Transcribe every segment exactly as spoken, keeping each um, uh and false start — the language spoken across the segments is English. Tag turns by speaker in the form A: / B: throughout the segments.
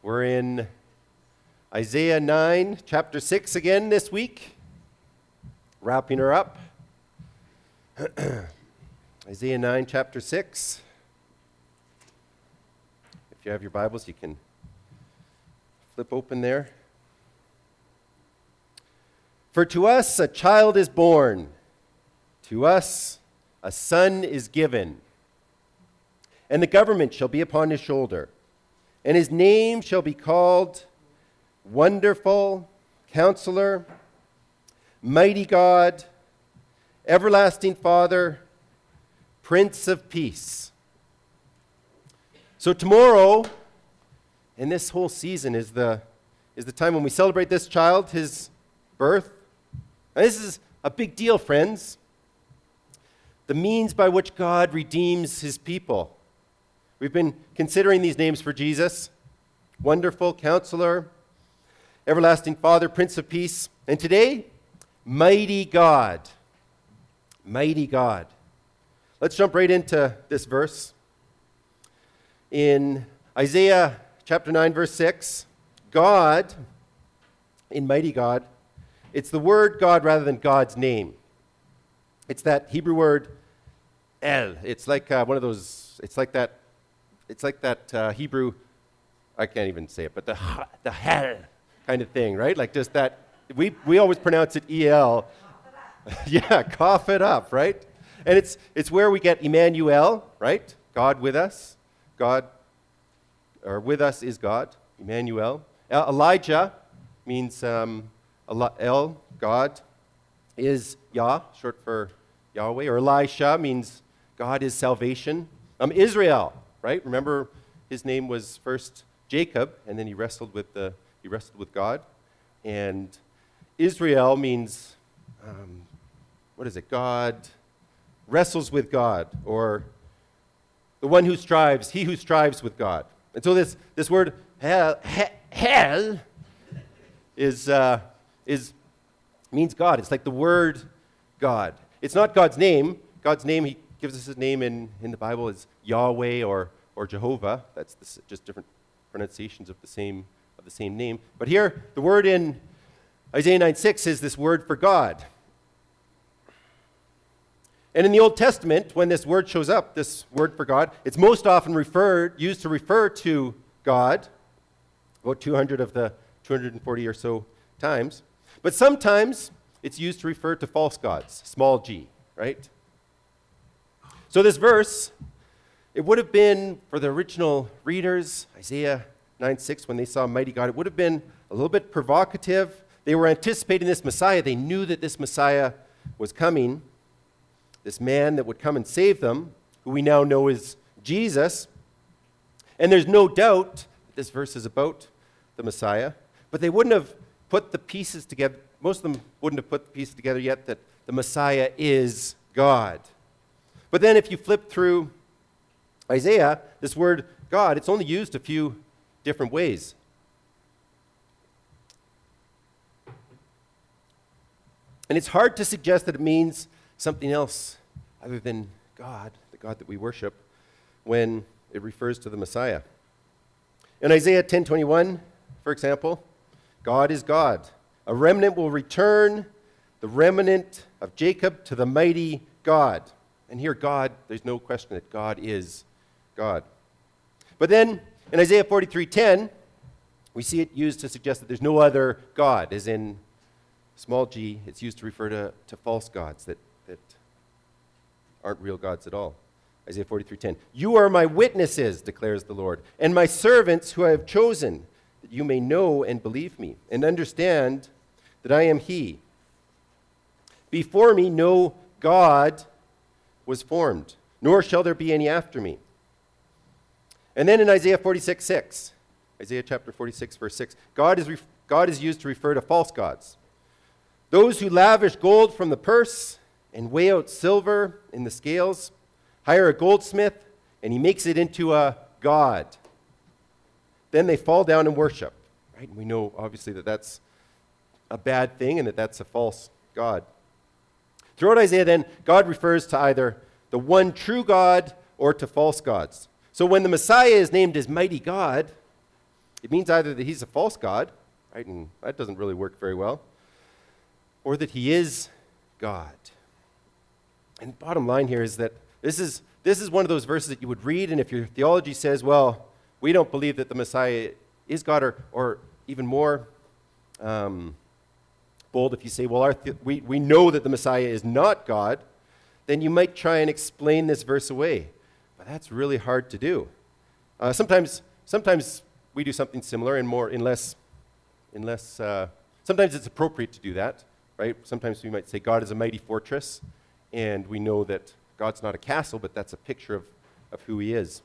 A: We're in Isaiah nine, chapter six again this week, wrapping her up. Isaiah nine, chapter six. If you have your Bibles, you can flip open there. For to us a child is born, to us a son is given, and the government shall be upon his shoulder. And his name shall be called Wonderful, Counselor, Mighty God, Everlasting Father, Prince of Peace. So tomorrow, and this whole season, is the, is the time when we celebrate this child, his birth. Now, this is a big deal, friends. The means by which God redeems his people. We've been considering these names for Jesus: Wonderful, Counselor, Everlasting Father, Prince of Peace. And today, Mighty God. Mighty God. Let's jump right into this verse. In Isaiah chapter nine, verse six, God, in Mighty God, it's the word God rather than God's name. It's that Hebrew word El. It's like uh, one of those, it's like that It's like that uh, Hebrew, I can't even say it, but the ha, the hell kind of thing, right? Like just that, we, we always pronounce it E L. Yeah, cough it up, right? And it's it's where we get Emmanuel, right? God with us. God, or with us is God, Emmanuel. Uh, Elijah means um, El, God, is Yah, short for Yahweh. Or Elisha means God is salvation. Um, Israel. Right? Remember, his name was first Jacob, and then he wrestled with the he wrestled with God. And Israel means, um, what is it? God wrestles with God, or the one who strives, he who strives with God. And so this this word hell, he, hell is uh, is means God. It's like the word God. It's not God's name. God's name, he gives us his name in, in the Bible is Yahweh or or Jehovah. That's the, just different pronunciations of the same of the same name. But here, the word in Isaiah nine six is this word for God. And in the Old Testament, when this word shows up, this word for God, it's most often referred used to refer to God, about two hundred of the two hundred forty or so times. But sometimes it's used to refer to false gods, small g, right? So this verse, it would have been, for the original readers, Isaiah nine six, when they saw Mighty God, it would have been a little bit provocative. They were anticipating this Messiah. They knew that this Messiah was coming, this man that would come and save them, who we now know is Jesus. And there's no doubt that this verse is about the Messiah, but they wouldn't have put the pieces together. Most of them wouldn't have put the pieces together yet that the Messiah is God. But then if you flip through Isaiah, this word God, it's only used a few different ways. And it's hard to suggest that it means something else other than God, the God that we worship, when it refers to the Messiah. In Isaiah ten twenty-one, for example, God is God. A remnant will return, the remnant of Jacob, to the mighty God. And here, God, there's no question that God is God. But then, in Isaiah forty-three ten, we see it used to suggest that there's no other God, as in small g, it's used to refer to, to false gods that, that aren't real gods at all. Isaiah forty-three ten, you are my witnesses, declares the Lord, and my servants who I have chosen, that you may know and believe me, and understand that I am he. Before me no God was formed, nor shall there be any after me. And then in Isaiah forty-six six, Isaiah chapter forty-six, verse six, God is, ref- God is used to refer to false gods. Those who lavish gold from the purse and weigh out silver in the scales, hire a goldsmith, and he makes it into a god. Then they fall down and worship. Right? And we know, obviously, that that's a bad thing and that that's a false god. Throughout Isaiah, then, God refers to either the one true God or to false gods. So when the Messiah is named as Mighty God, It means either that he's a false god, right, and that doesn't really work very well, or that he is God. And bottom line here is that this is this is one of those verses that you would read, and if your theology says, well, we don't believe that the Messiah is God, or, or even more um, bold, if you say, well, our th- we, we know that the Messiah is not God, then you might try and explain this verse away. But that's really hard to do. Uh, sometimes sometimes we do something similar and more, in less, in less uh, sometimes it's appropriate to do that, right? Sometimes we might say God is a mighty fortress, and we know that God's not a castle, but that's a picture of, of who he is.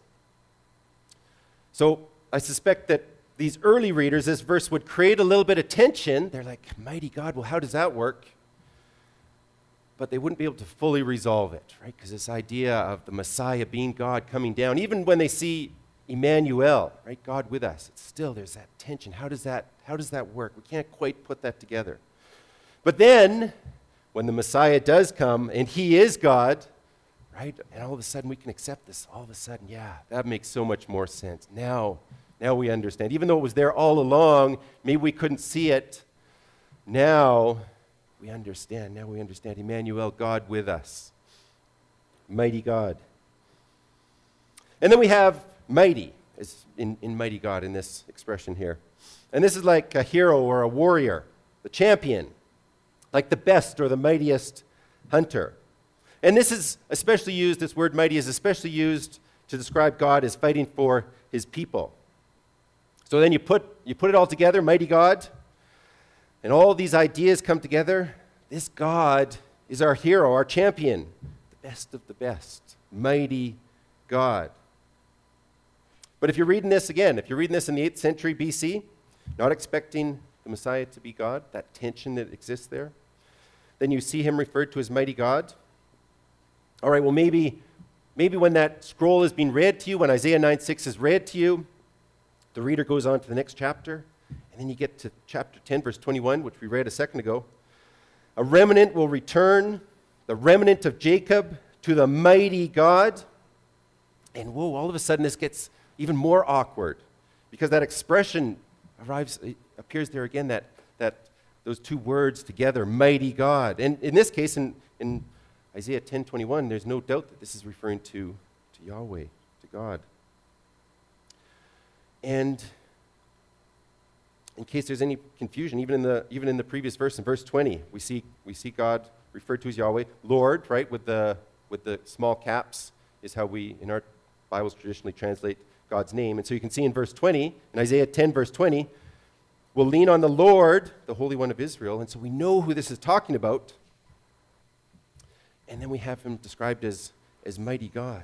A: So I suspect that these early readers, this verse would create a little bit of tension. They're like, mighty God, well, how does that work? But they wouldn't be able to fully resolve it, right? Because this idea of the Messiah being God coming down, even when they see Emmanuel, right, God with us, it's still there's that tension. How does that, how does that work? We can't quite put that together. But then, when the Messiah does come, and he is God, right, and all of a sudden we can accept this. All of a sudden, yeah, that makes so much more sense. Now, now we understand. Even though it was there all along, maybe we couldn't see it. Now we understand. Now we understand. Emmanuel, God with us. Mighty God. And then we have mighty, as in, in mighty God in this expression here. And this is like a hero or a warrior, the champion, like the best or the mightiest hunter. And this is especially used, this word mighty is especially used to describe God as fighting for his people. So then you put, you put it all together, mighty God, and all these ideas come together. This God is our hero, our champion, the best of the best, mighty God. But if you're reading this again, if you're reading this in the eighth century B C, not expecting the Messiah to be God, that tension that exists there, then you see him referred to as mighty God. All right, well, maybe, maybe when that scroll is being read to you, when Isaiah nine six is read to you, the reader goes on to the next chapter, and then you get to chapter ten, verse twenty-one, which we read a second ago. A remnant will return, the remnant of Jacob, to the mighty God. And whoa, all of a sudden this gets even more awkward, because that expression arrives, appears there again, that, that those two words together, mighty God. And in this case, in, in Isaiah ten twenty-one, there's no doubt that this is referring to, to Yahweh, to God. And in case there's any confusion, even in the even in the previous verse, in verse twenty, we see we see God referred to as Yahweh. Lord, right, with the with the small caps is how we in our Bibles traditionally translate God's name. And so you can see in verse twenty, in Isaiah ten, verse twenty, we'll lean on the Lord, the Holy One of Israel. And so we know who this is talking about. And then we have him described as, as mighty God.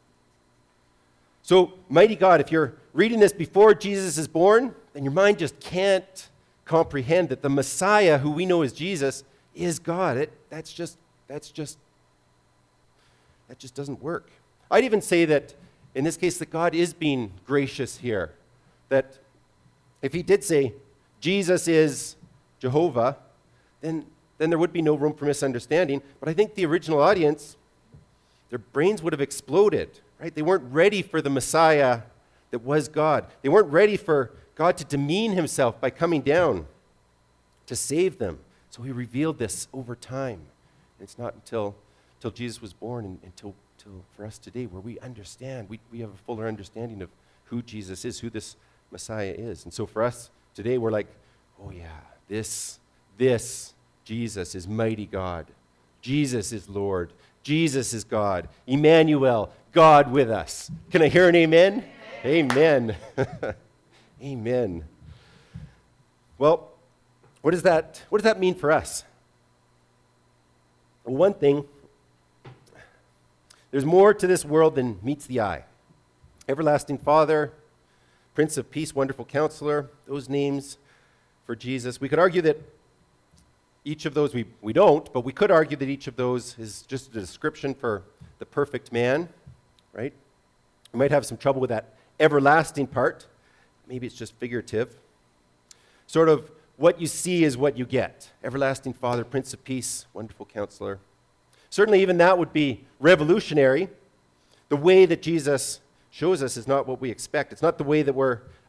A: So, mighty God, if you're reading this before Jesus is born, then your mind just can't comprehend that the Messiah, who we know as Jesus, is God. It, that's just, that's just, that just doesn't work. I'd even say that, in this case, that God is being gracious here. That if he did say, Jesus is Jehovah, then, then there would be no room for misunderstanding. But I think the original audience, their brains would have exploded. Right? They weren't ready for the Messiah that was God. They weren't ready for God to demean himself by coming down to save them. So he revealed this over time. And it's not until, until Jesus was born and until, until for us today where we understand, we, we have a fuller understanding of who Jesus is, who this Messiah is. And so for us today, we're like, oh yeah, this, this Jesus is mighty God. Jesus is Lord. Jesus is God. Emmanuel, God with us. Can I hear an amen? Amen. Amen. Amen. Well, what does that what does that mean for us? Well, one thing, there's more to this world than meets the eye. Everlasting Father, Prince of Peace, Wonderful Counselor, those names for Jesus. We could argue that each of those, we, we don't, but we could argue that each of those is just a description for the perfect man, right? We might have some trouble with that everlasting part. Maybe it's just figurative. Sort of what you see is what you get. Everlasting Father, Prince of Peace, Wonderful Counselor. Certainly even that would be revolutionary. The way that Jesus shows us is not what we expect. It's not the way that we're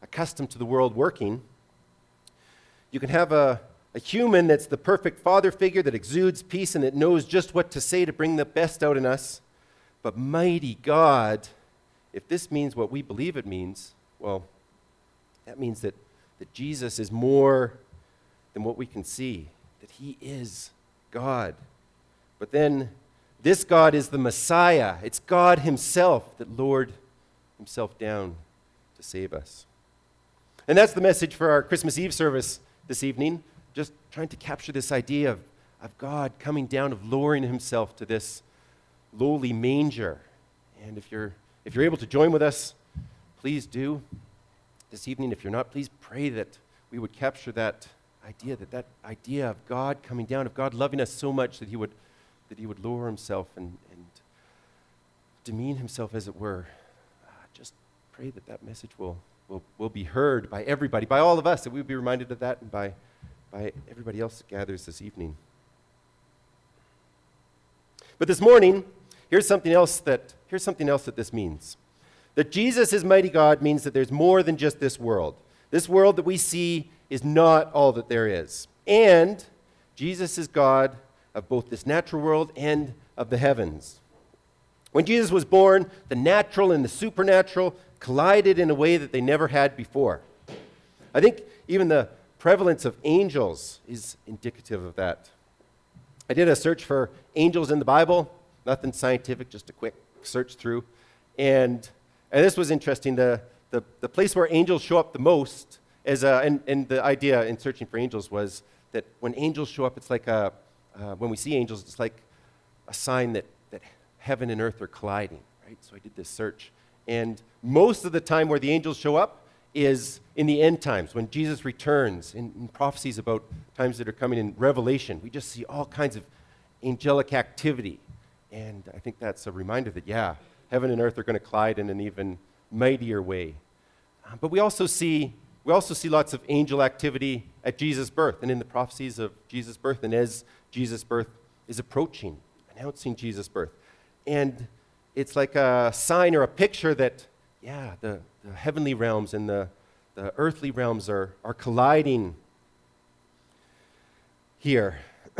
A: accustomed to the world working. You can have a, a human that's the perfect father figure that exudes peace and that knows just what to say to bring the best out in us. But mighty God, if this means what we believe it means, well, that means that, that Jesus is more than what we can see, that he is God. But then this God is the Messiah. It's God himself that lowered himself down to save us. And that's the message for our Christmas Eve service this evening, just trying to capture this idea of, of God coming down, of lowering himself to this lowly manger. And if you're if you're able to join with us, please do this evening. If you're not, please pray that we would capture that idea, that that idea of God coming down, of God loving us so much that he would that he would lower himself and, and demean himself, as it were. Uh, just pray that that message will, will, will be heard by everybody, by all of us, that we would be reminded of that, and by, by everybody else that gathers this evening. But this morning, here's something else that here's something else that this means. That Jesus is mighty God means that there's more than just this world. This world that we see is not all that there is. And Jesus is God of both this natural world and of the heavens. When Jesus was born, the natural and the supernatural collided in a way that they never had before. I think even the prevalence of angels is indicative of that. I did a search for angels in the Bible, nothing scientific, just a quick search through. And, and this was interesting. The, the, the place where angels show up the most, as a, and, and the idea in searching for angels was that when angels show up, it's like a, uh, when we see angels, it's like a sign that, that heaven and earth are colliding, right? So I did this search. And most of the time where the angels show up is in the end times, when Jesus returns, in, in prophecies about times that are coming in Revelation. We just see all kinds of angelic activity. And I think that's a reminder that, yeah, heaven and earth are going to collide in an even mightier way. Uh, but we also see we also see lots of angel activity at Jesus' birth and in the prophecies of Jesus' birth, and as Jesus' birth is approaching, announcing Jesus' birth. And it's like a sign or a picture that, yeah, the, the heavenly realms and the, the earthly realms are, are colliding here.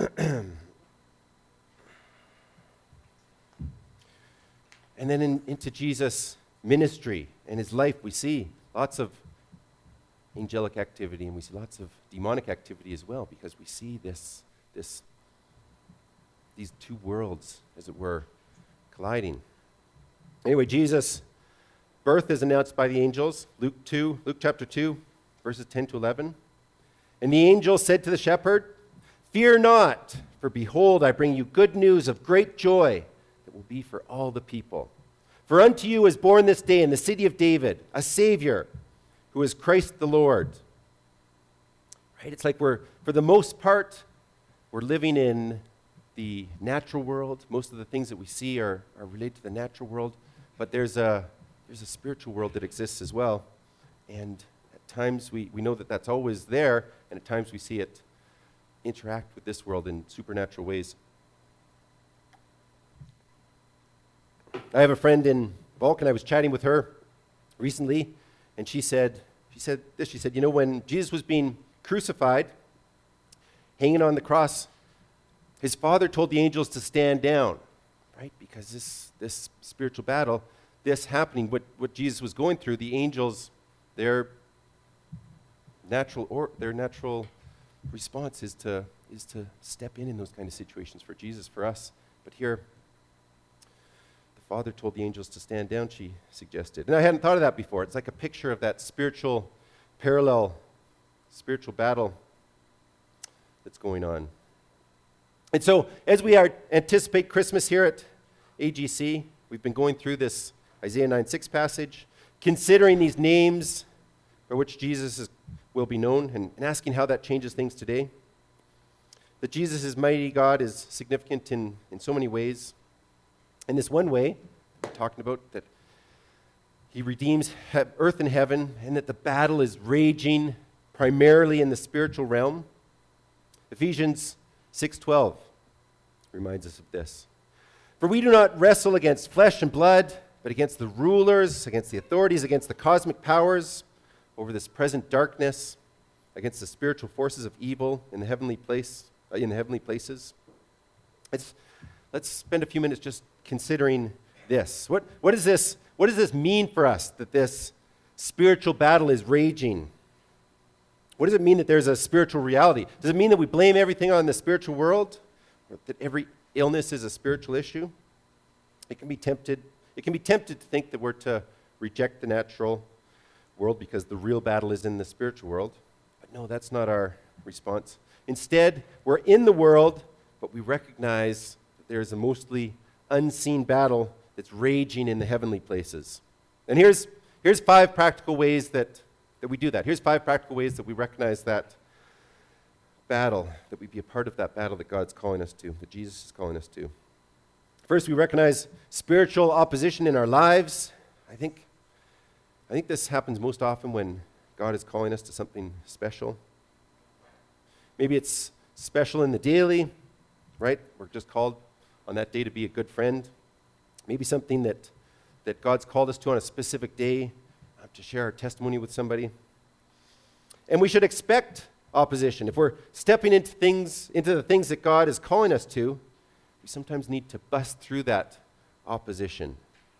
A: And then in, into Jesus' ministry and his life, we see lots of angelic activity, and we see lots of demonic activity as well, because we see this, this, these two worlds, as it were, colliding. Anyway, Jesus' birth is announced by the angels. Luke two, Luke chapter two, verses ten to eleven. And the angel said to the shepherd, "Fear not, for behold, I bring you good news of great joy that will be for all the people. For unto you is born this day in the city of David a Savior, who is Christ the Lord." Right? It's like we're, for the most part, we're living in the natural world. Most of the things that we see are, are related to the natural world, but there's a, there's a spiritual world that exists as well. And at times we, we know that that's always there, and at times we see it interact with this world in supernatural ways. I have a friend in Vulcan. I was chatting with her recently, and she said, she said this, she said, you know, when Jesus was being crucified, hanging on the cross, his father told the angels to stand down, right? Because this, this spiritual battle, this happening, what, what Jesus was going through, the angels, their natural or their natural response is to is to step in in those kind of situations for Jesus, for us. But here, the Father told the angels to stand down, she suggested. And I hadn't thought of that before. It's like a picture of that spiritual parallel, spiritual battle that's going on. And so, as we are anticipate Christmas here at A G C, we've been going through this Isaiah nine six passage, considering these names for which Jesus is, will be known, and, and asking how that changes things today. That Jesus is mighty God is significant in, in so many ways. In this one way, we're talking about that he redeems he- earth and heaven, and that the battle is raging primarily in the spiritual realm. Ephesians six twelve reminds us of this. For we do not wrestle against flesh and blood, but against the rulers, against the authorities, against the cosmic powers over this present darkness, against the spiritual forces of evil in the heavenly place, uh, in the heavenly places. Let's, let's spend a few minutes just considering this. What, what, is this. what does this mean for us, that this spiritual battle is raging? What does it mean that there's a spiritual reality? Does it mean that we blame everything on the spiritual world? Or that every illness is a spiritual issue? It can be tempted, it can be tempted to think that we're to reject the natural world because the real battle is in the spiritual world. But no, that's not our response. Instead, we're in the world, but we recognize that there's a mostly unseen battle that's raging in the heavenly places. And here's, here's five practical ways that, that we do that. Here's five practical ways that we recognize that battle, that we be a part of that battle that God's calling us to, that Jesus is calling us to. First, we recognize spiritual opposition in our lives. I think, I think this happens most often when God is calling us to something special. Maybe it's special in the daily, right? We're just called on that day to be a good friend. Maybe something that, that God's called us to on a specific day, uh, to share our testimony with somebody. And we should expect opposition. If we're stepping into things, into the things that God is calling us to, we sometimes need to bust through that opposition.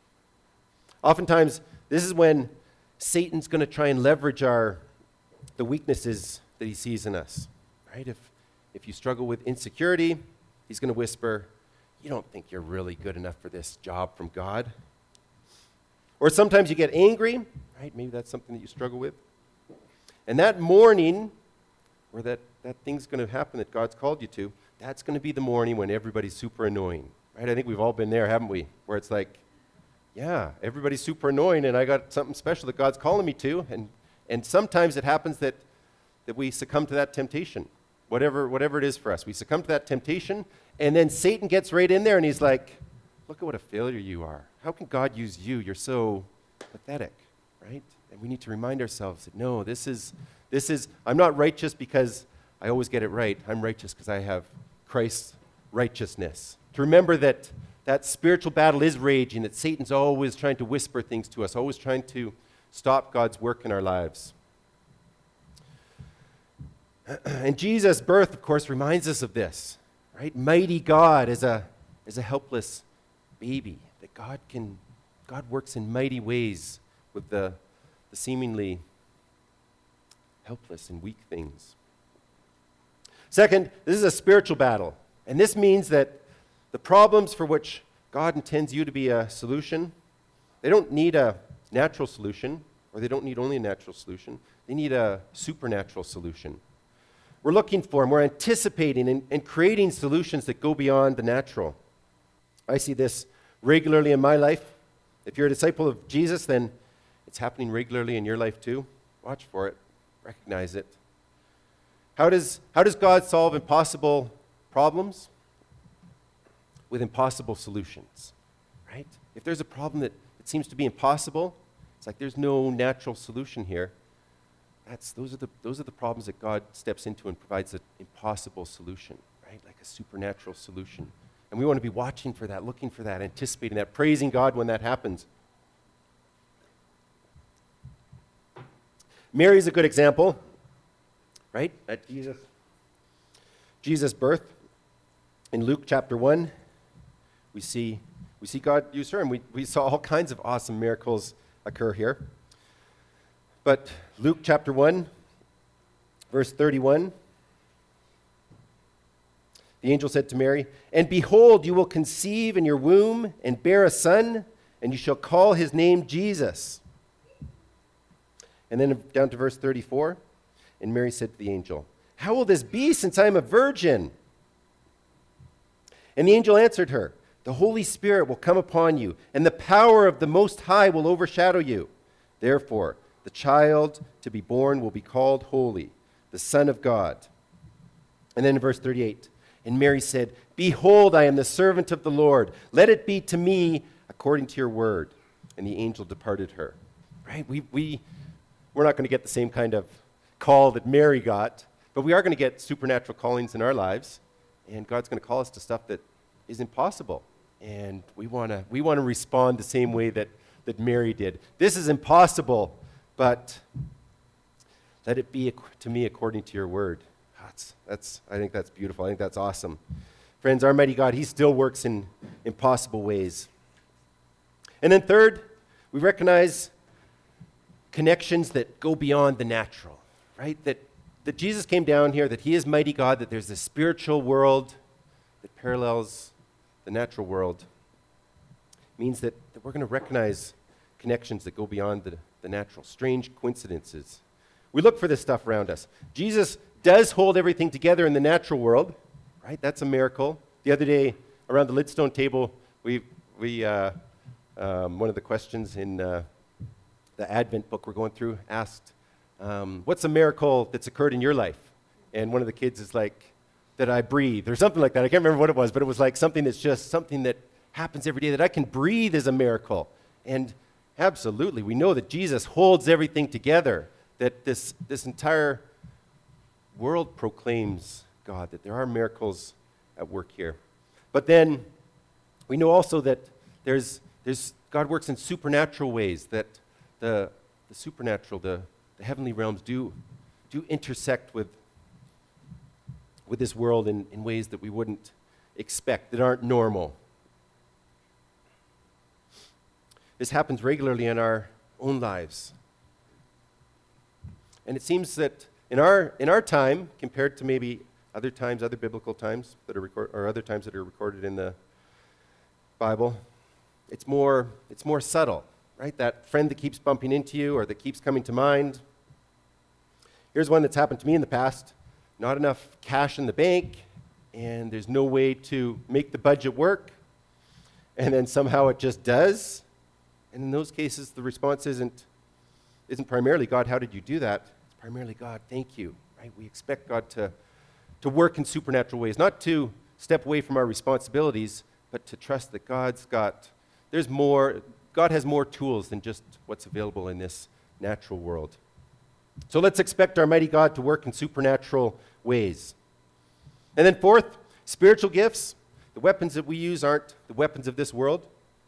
A: Oftentimes, this is when Satan's going to try and leverage our the weaknesses that he sees in us. Right? If if you struggle with insecurity, he's going to whisper, "You don't think you're really good enough for this job from God." Or sometimes you get angry, right? Maybe that's something that you struggle with. And that morning, where that, that thing's going to happen that God's called you to, that's going to be the morning when everybody's super annoying, right? I think we've all been there, haven't we? Where it's like, yeah, everybody's super annoying, and I got something special that God's calling me to, and and sometimes it happens that that we succumb to that temptation, whatever whatever it is for us. We succumb to that temptation, and then Satan gets right in there, and he's like, look at what a failure you are. How can God use you? You're so pathetic, right? And we need to remind ourselves that, no, this is, this is, I'm not righteous because I always get it right. I'm righteous because I have Christ's righteousness. To remember that that spiritual battle is raging, that Satan's always trying to whisper things to us, always trying to stop God's work in our lives. And Jesus' birth, of course, reminds us of this, right? Mighty God is a, is a helpless baby, that God can, God works in mighty ways with the, the seemingly helpless and weak things. Second, this is a spiritual battle. And this means that the problems for which God intends you to be a solution, they don't need a natural solution, or they don't need only a natural solution. They need a supernatural solution. We're looking for and we're anticipating and, and creating solutions that go beyond the natural. I see this regularly in my life. If you're a disciple of Jesus, then it's happening regularly in your life too. Watch for it. Recognize it. How does, how does God solve impossible problems? With impossible solutions, right? If there's a problem that, that seems to be impossible, it's like there's no natural solution here. That's, those, are the, those are the problems that God steps into and provides an impossible solution, right? Like a supernatural solution. And we want to be watching for that, looking for that, anticipating that, praising God when that happens. Mary's a good example, right? At Jesus, Jesus' birth. In Luke chapter one, we see, we see God use her, and we, we saw all kinds of awesome miracles occur here. But Luke chapter one, verse thirty-one, the angel said to Mary, "And behold, you will conceive in your womb and bear a son, and you shall call his name Jesus." And then down to verse thirty-four, and Mary said to the angel, "How will this be, since I am a virgin?" And the angel answered her, "The Holy Spirit will come upon you, and the power of the Most High will overshadow you. Therefore, the child to be born will be called Holy, the Son of God." And then in verse thirty-eight, and Mary said, "Behold, I am the servant of the Lord. Let it be to me according to your word." And the angel departed her. Right? We, we, we're not going to get the same kind of call that Mary got, but we are going to get supernatural callings in our lives. And God's going to call us to stuff that is impossible. And we want to we want to respond the same way that, that Mary did. This is impossible, but Let it be ac- to me according to your word. That's, that's, I think that's beautiful. I think that's awesome. Friends, our mighty God, he still works in impossible ways. And then third, we recognize connections that go beyond the natural, right? That, that Jesus came down here, that he is mighty God, that there's this spiritual world that parallels the natural world. It means that, that we're going to recognize connections that go beyond the, the natural, strange coincidences. We look for this stuff around us. Jesus does hold everything together in the natural world, right? That's a miracle. The other day, around the Lidstone table, we, we uh, um, one of the questions in uh, the Advent book we're going through asked, um, what's a miracle that's occurred in your life? And one of the kids is like, that I breathe, or something like that. I can't remember what it was, but it was like something that's just something that happens every day. That I can breathe is a miracle. And absolutely, we know that Jesus holds everything together, that this, this entire world proclaims God, that there are miracles at work here. But then we know also that there's, there's God works in supernatural ways, that the, the supernatural, the, the heavenly realms do, do intersect with, with this world in, in ways that we wouldn't expect, that aren't normal. This happens regularly in our own lives. And it seems that in our, in our time, compared to maybe other times, other biblical times that are record, or other times that are recorded in the Bible, it's more, it's more subtle, right? That friend that keeps bumping into you or that keeps coming to mind. Here's one that's happened to me in the past. Not enough cash in the bank, and there's no way to make the budget work, and then somehow it just does. And in those cases, the response isn't, isn't primarily, God, how did you do that? It's primarily, God, thank you. Right? We expect God to, to work in supernatural ways, not to step away from our responsibilities, but to trust that God's got, there's more, God has more tools than just what's available in this natural world. So let's expect our mighty God to work in supernatural ways. And then fourth, spiritual gifts. The weapons that we use aren't the weapons of this world.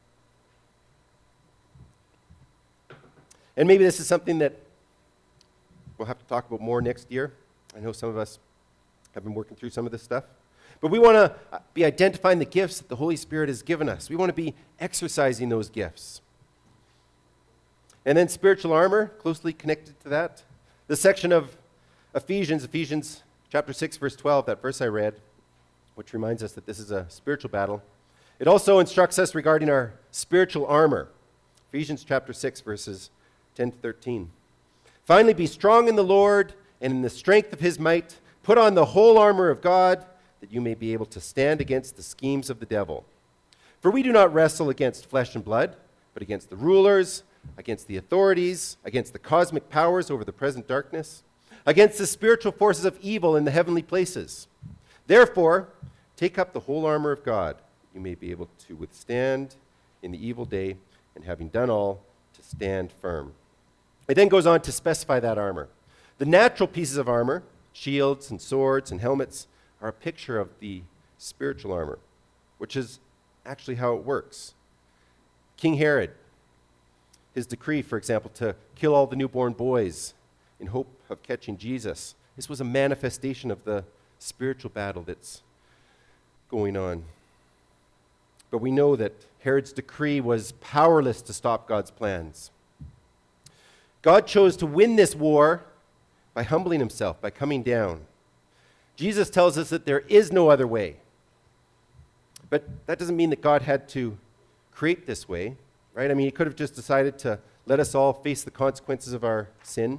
A: And maybe this is something that we'll have to talk about more next year. I know some of us have been working through some of this stuff. But we want to be identifying the gifts that the Holy Spirit has given us. We want to be exercising those gifts. And then spiritual armor, closely connected to that. The section of Ephesians, Ephesians chapter six, verse twelve, that verse I read, which reminds us that this is a spiritual battle. It also instructs us regarding our spiritual armor. Ephesians chapter six, verses ten to thirteen. Finally, be strong in the Lord and in the strength of his might. Put on the whole armor of God, that you may be able to stand against the schemes of the devil. For we do not wrestle against flesh and blood, but against the rulers, against the authorities, against the cosmic powers over the present darkness, against the spiritual forces of evil in the heavenly places. Therefore, take up the whole armor of God, that you may be able to withstand in the evil day, and having done all, to stand firm. It then goes on to specify that armor. The natural pieces of armor, shields and swords and helmets, are a picture of the spiritual armor, which is actually how it works. King Herod, his decree, for example, to kill all the newborn boys in hope of catching Jesus. This was a manifestation of the spiritual battle that's going on. But we know that Herod's decree was powerless to stop God's plans. God chose to win this war by humbling himself, by coming down. Jesus tells us that there is no other way. But that doesn't mean that God had to create this way. Right? I mean, he could have just decided to let us all face the consequences of our sin.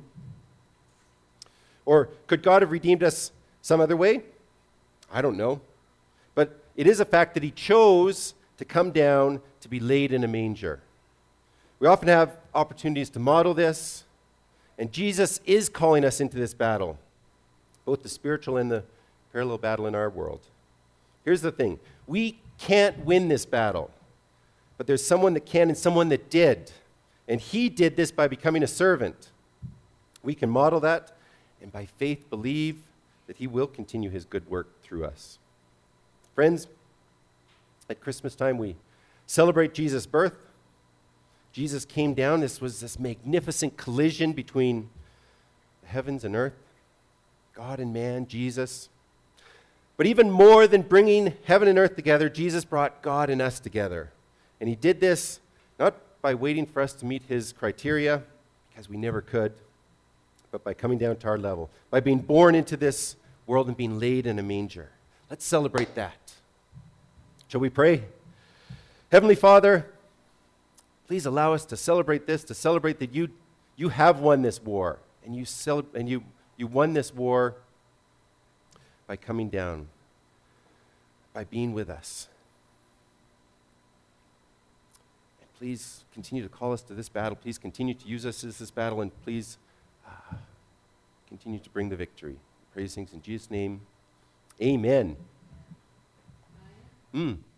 A: Or could God have redeemed us some other way? I don't know. But it is a fact that he chose to come down to be laid in a manger. We often have opportunities to model this, and Jesus is calling us into this battle, both the spiritual and the parallel battle in our world. Here's the thing. We can't win this battle. But there's someone that can and someone that did. And he did this by becoming a servant. We can model that and by faith believe that he will continue his good work through us. Friends, at Christmas time we celebrate Jesus' birth. Jesus came down. This was this magnificent collision between the heavens and earth, God and man, Jesus. But even more than bringing heaven and earth together, Jesus brought God and us together. And he did this not by waiting for us to meet his criteria, because we never could, but by coming down to our level, by being born into this world and being laid in a manger. Let's celebrate that. Shall we pray? Heavenly Father, please allow us to celebrate this, to celebrate that you, you have won this war, and you cel- and you, you won this war by coming down, by being with us. And please continue to call us to this battle. Please continue to use us as this battle, and please uh, continue to bring the victory. Praise things in Jesus' name. Amen. Mm.